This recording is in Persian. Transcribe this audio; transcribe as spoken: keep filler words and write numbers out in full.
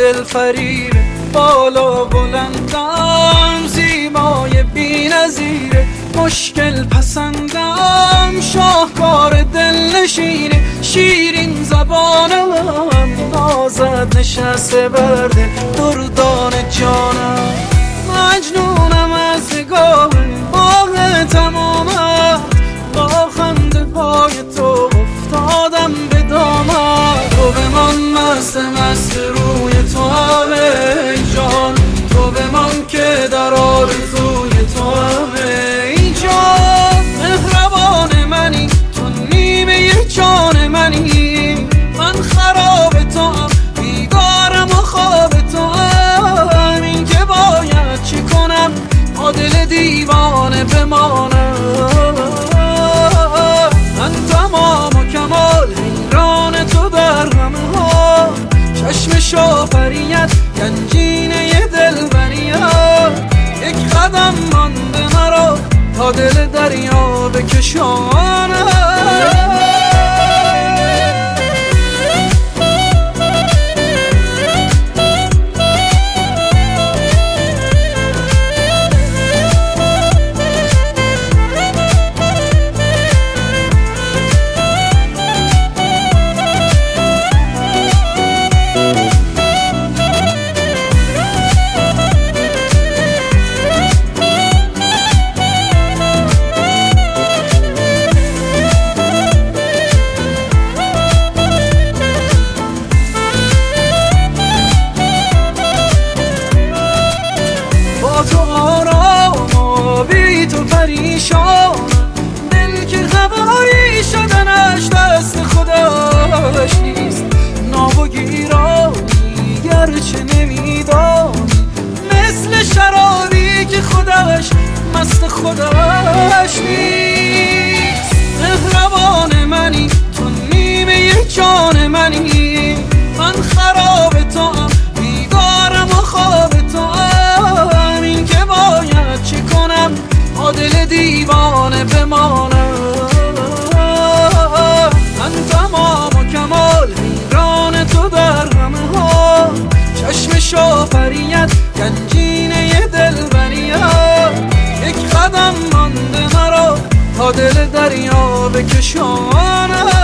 دل فریبه، بالا بلندم زیبای بی نظیره، مشکل پسندم شاهکار دل نشینه، شیرین زبانم نازد نشسته برده دردان جانم، مجنونم از نگاه باغ تمامت، با خنده های تو افتادم به دامت، تو بمان مست مست روی تو همه جان، تو بمان که در آرزوی تو همه جان، مهربان منی تو نیمه جان منی، من خراب تو هم بیدارم و خواب تو هم، این که باید چی کنم تا دل دیوانه بمانم، من تمام و کمال حیران تو در همه ها، چشم شافریت گنجینه دلبریت، یک قدم مانده مرا تا دل دریا بکشانم. پریشان دل که خبری شدنش دست خودش نیست، ناب و گیرانی گرچه نمیدانی، مثل شرابی که خودش مست خودش نیست، مهربان منی تو نیمه جان منی، من خراب تو هم بیدارم و خواب تو هم، این که باید چی کنم تا دل دیوانه بمانم، من تمام و کمال حیران تو در همه ها، چشم شافریت گنجینه دلبریت، یک قدم مانده مرا تا دل دریا بکشانم.